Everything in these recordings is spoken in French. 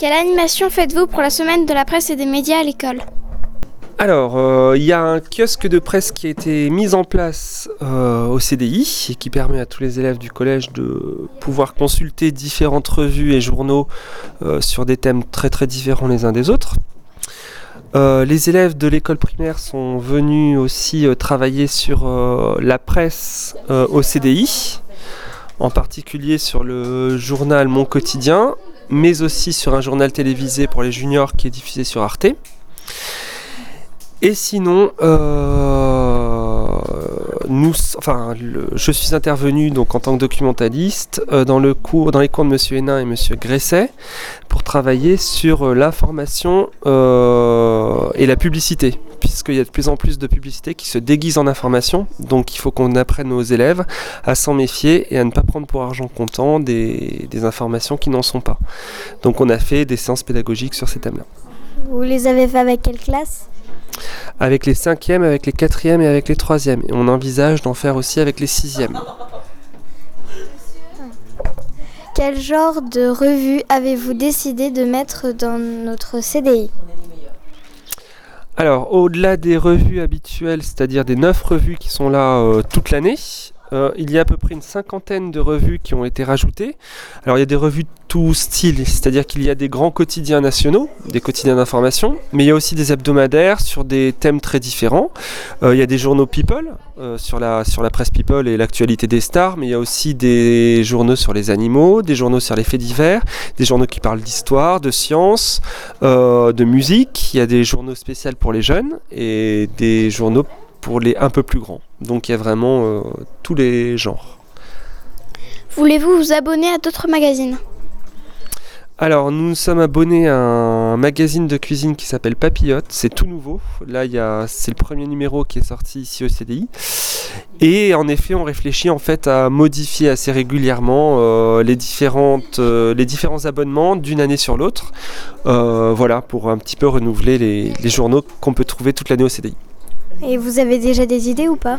Quelle animation faites-vous pour la semaine de la presse et des médias à l'école ? Alors, il y a un kiosque de presse qui a été mis en place au CDI et qui permet à tous les élèves du collège de pouvoir consulter différentes revues et journaux sur des thèmes très très différents les uns des autres. Les élèves de l'école primaire sont venus aussi travailler sur la presse au CDI, en particulier sur le journal Mon Quotidien, mais aussi sur un journal télévisé pour les juniors qui est diffusé sur Arte. Et sinon, je suis intervenu donc en tant que documentaliste dans les cours de M. Hénin et M. Gresset pour travailler sur l'information et la publicité, puisqu'il y a de plus en plus de publicités qui se déguisent en information. Donc il faut qu'on apprenne aux élèves à s'en méfier et à ne pas prendre pour argent comptant des informations qui n'en sont pas. Donc on a fait des séances pédagogiques sur ces thèmes-là. Vous les avez fait avec quelle classe ? Avec les 5e, avec les 4e et avec les 3e. Et on envisage d'en faire aussi avec les 6e. Quel genre de revue avez-vous décidé de mettre dans notre CDI ? Alors, au-delà des revues habituelles, c'est-à-dire des 9 revues qui sont là toute l'année, il y a à peu près une 50aine de revues qui ont été rajoutées. Alors il y a des revues de tout style, c'est-à-dire qu'il y a des grands quotidiens nationaux, des quotidiens d'information, mais il y a aussi des hebdomadaires sur des thèmes très différents. Il y a des journaux People, sur la presse People et l'actualité des stars, mais il y a aussi des journaux sur les animaux, des journaux sur les faits divers, des journaux qui parlent d'histoire, de sciences, de musique. Il y a des journaux spéciaux pour les jeunes et des journaux pour les un peu plus grands. Donc il y a vraiment tous les genres. Voulez-vous vous abonner à d'autres magazines ? Alors nous sommes abonnés à un magazine de cuisine qui s'appelle Papillote, c'est tout nouveau. Là c'est le premier numéro qui est sorti ici au CDI. Et en effet on réfléchit en fait à modifier assez régulièrement les différents abonnements d'une année sur l'autre. Voilà, pour un petit peu renouveler les journaux qu'on peut trouver toute l'année au CDI. Et vous avez déjà des idées ou pas ?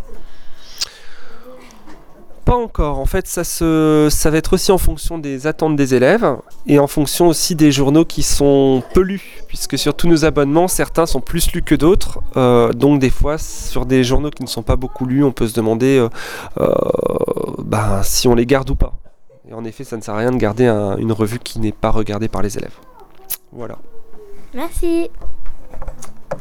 Pas encore. En fait, ça va être aussi en fonction des attentes des élèves et en fonction aussi des journaux qui sont peu lus, puisque sur tous nos abonnements, certains sont plus lus que d'autres. Donc des fois, sur des journaux qui ne sont pas beaucoup lus, on peut se demander si on les garde ou pas. Et en effet, ça ne sert à rien de garder une revue qui n'est pas regardée par les élèves. Voilà. Merci.